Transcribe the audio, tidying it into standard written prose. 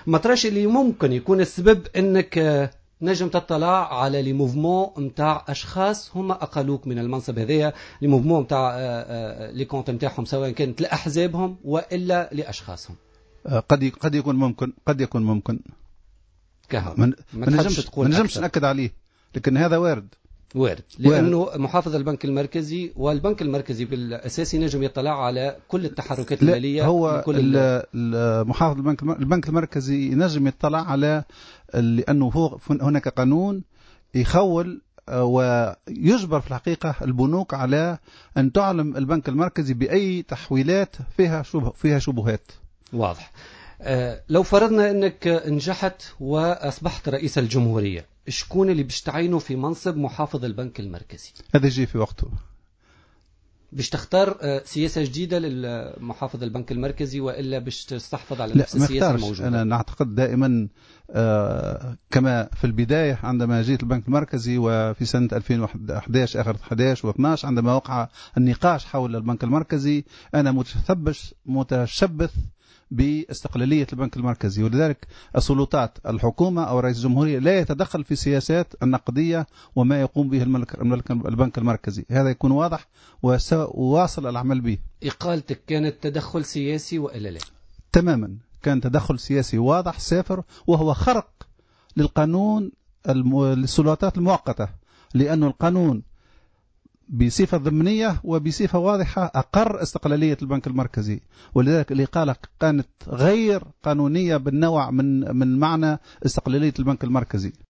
ما تراش اللي ممكن يكون السبب انك نجم تطلع على لي موفمون نتاع اشخاص هما اقلوك من المنصب هذايا، لي موفمون نتاع لي كونت نتاعهم سواء كانت لاحزابهم والا لاشخاصهم؟ قد يكون ممكن، قد يكون ممكن. ما نجمش نأكد عليه، لكن هذا وارد لأنه محافظ البنك المركزي، والبنك المركزي بالأساس ينجم يطلع على كل التحركات المالية. هو محافظ البنك المركزي ينجم يطلع على، لأنه هناك قانون يخول ويجبر في الحقيقة البنوك على أن تعلم البنك المركزي بأي تحويلات فيها شبهات. واضح. لو فرضنا أنك نجحت وأصبحت رئيس الجمهورية، شكون اللي باش تعينه في منصب محافظ البنك المركزي؟ هذا يجي في وقته. باش تختار سياسة جديدة للمحافظ البنك المركزي وإلا باش تستحفظ على نفس السياسة الموجودة؟ أنا نعتقد دائما كما في البداية عندما جيت البنك المركزي، وفي سنة 2011 آخر 11 و12 عندما وقع النقاش حول البنك المركزي، أنا متشبث باستقلالية البنك المركزي، ولذلك السلطات الحكومة أو رئيس الجمهورية لا يتدخل في سياسات النقدية وما يقوم به البنك المركزي. هذا يكون واضح وواصل العمل به. إقالتك كانت تدخل سياسي وإلا لا؟ تماما، كان تدخل سياسي واضح سافر، وهو خرق للقانون للسلطات المؤقتة، لأن القانون بصفة ضمنية وبصفة واضحة أقر استقلالية البنك المركزي، ولذلك الإقالة كانت غير قانونية بالنوع من معنى استقلالية البنك المركزي.